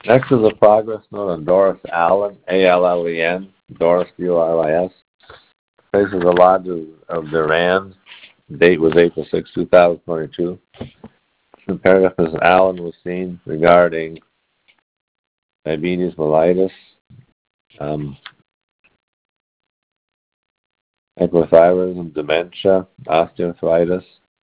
Next is a progress note on Doris Allen, Allen, Doris, Duris. Faces the lodges of Durand. Date was April 6, 2022. The paragraph is Allen was seen regarding diabetes mellitus, hypothyroidism, dementia, osteoarthritis.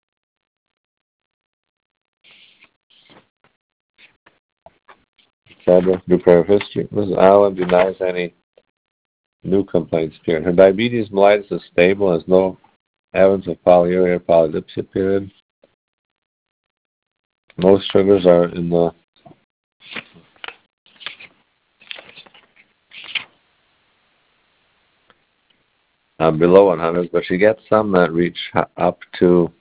New paragraph history. Mrs. Allen denies any new complaints period. Her diabetes mellitus is stable, has no evidence of polyuria or polydipsia period. Most sugars are in the below 100, but she gets some that reach up to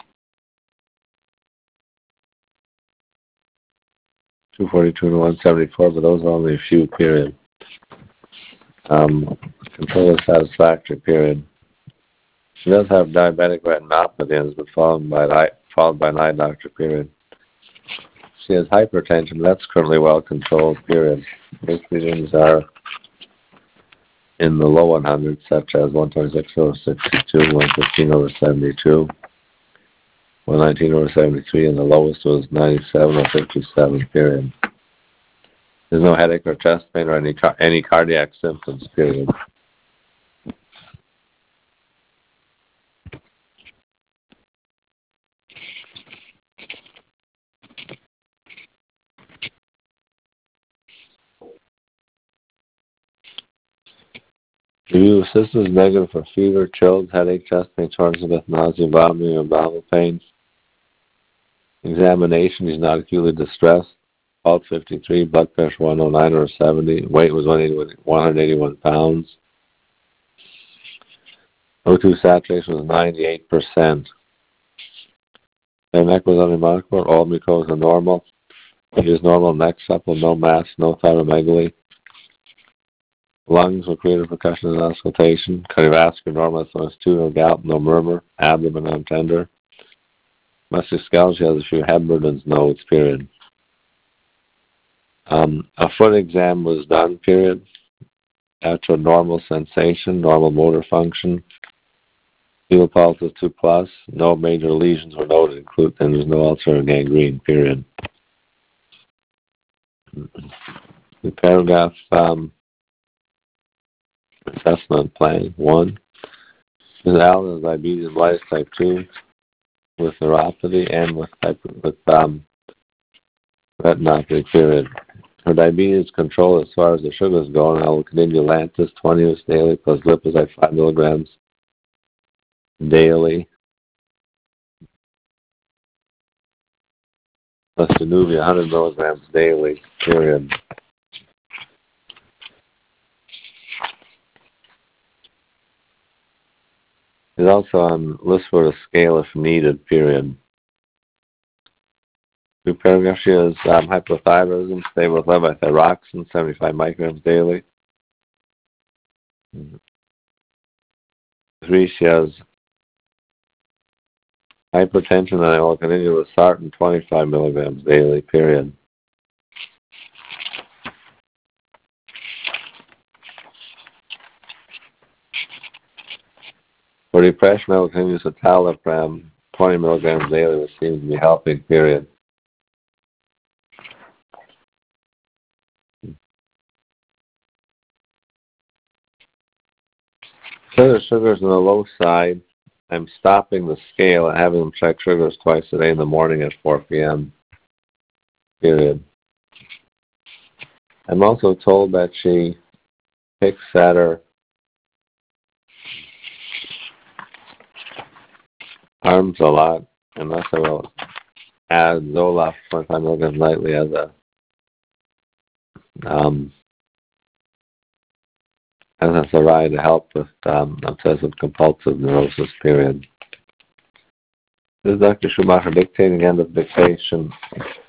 242 to 174, but those are only a few period. Control is satisfactory period. She does have diabetic retinopathy, but followed by an eye doctor period. She has hypertension, but that's currently well controlled period. Those readings are in the low 100s, such as 126 over 62, 115 over 72, 119 over 73, and the lowest was 97 or 57 period. There's no headache or chest pain or any cardiac symptoms period. Review assistance negative for fever, chills, headache, chest pain, shortness of breath, nausea, vomiting, or abdominal pain. Examination, he's not acutely distressed. Pulse 53, blood pressure 109 over 70. Weight was 181 pounds. O2 saturation was 98%. Their neck was unremarkable. All mucosa normal. It is normal. Neck supple, no mass, no thyromegaly. Lungs were clear of percussion and auscultation. Cardiovascular normal, SOS2, no gout, no murmur. Abdomen untender. Musculoskeletal, she has a few Hepburne's nodes, period. A foot exam was done, period. After a normal sensation, normal motor function. Fetal pulse was 2+. No major lesions were noted, and there's no ulcer or gangrene, period. The paragraph assessment plan 1. Ms. Allen has diabetes mellitus type 2 with neuropathy and with retinopathy, period. Her diabetes control as far as the sugars go, and I will continue Lantus 20 units daily plus Lipozide 5 milligrams daily. Plus Januvia 100 milligrams daily, period. Is also on list for a scale if needed, period. New paragraph, she has hypothyroidism, stable with levothyroxine, 75 micrograms daily. 3, she has hypertension, and I will continue with sartan, 25 milligrams daily, period. For depression, I will continue with citalopram, 20 milligrams daily, which seems to be helping, period. So the sugars on the low side. I'm stopping the scale and having them check sugars twice a day in the morning at 4 p.m. period. I'm also told that she picks at her arms a lot, and thus I will add Zoloft 25 milligrams nightly as a SSRI to help with obsessive compulsive neurosis, period. This is Dr. Schumacher dictating, end of dictation.